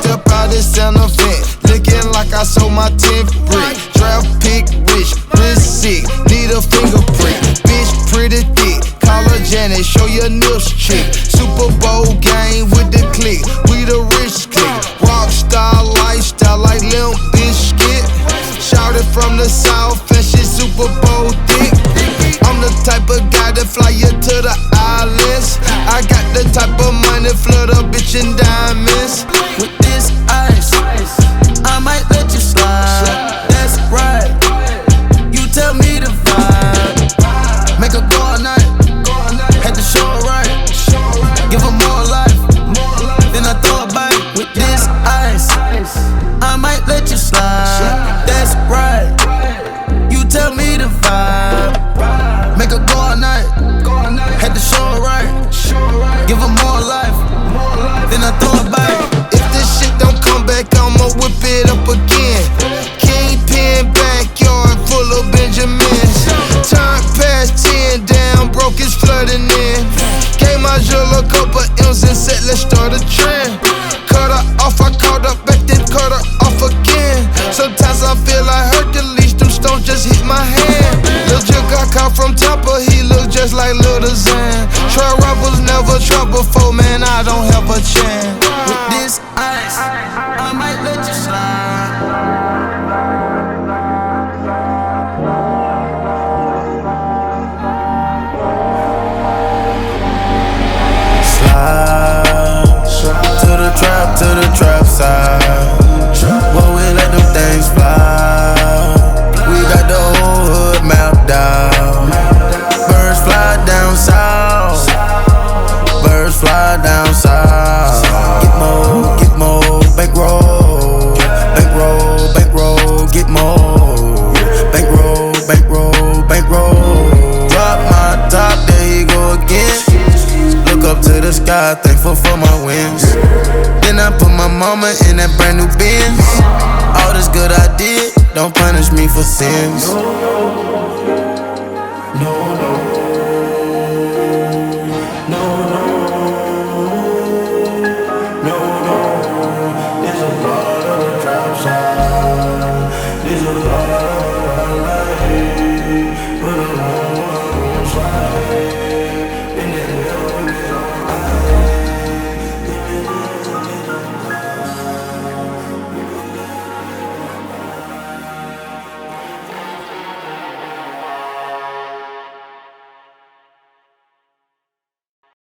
step out this Santa Fe, looking like I sold my 10th brick. Draft pick rich, wrist sick, need a fingerprint. Bitch pretty thick, call her Janet, show your nips chick. Super Bowl game with the click, we the rich click. Rockstar lifestyle like Limp Bizkit. Shouted from the south and she Super Bowl thick. I'm the type of guy that fly you to the islands. I got the type of money, flood a bitch in diamonds. With this ice, I might let you slide. That's right, you tell me the vibe. Make her go all night, had to show her right. Give her more life, then I throw a bite. With this ice, I might let you slide. That's right, you tell me the vibe. Make her go all night, had to show her right. Give her more life, then I throw a bite. If this shit don't come back, I'ma whip it up again. Kingpin backyard full of Benjamins. Turned past 10 down, broke his flooding in. Gave my jewel a couple M's and said let's start a trend. Cut her off, I caught her back, then cut her off again. Sometimes I feel like Hercules, them stones just hit my hand. Lil' Jill got caught from Tampa, he look just like Lil Zan. Try rappers never tried before, man, I don't have a chance. With this ice, I might let you slide. To the trap side, where we let them things fly. We got the whole hood mapped out. Birds fly down south. Birds fly down south. Get more, bankroll, bankroll, bankroll, get more, bankroll, bankroll, bankroll. Drop my top, there he go again. Look up to the sky, thankful for my wins. Then I put my mama in that brand new Benz. All this good I did, don't punish me for sins. No.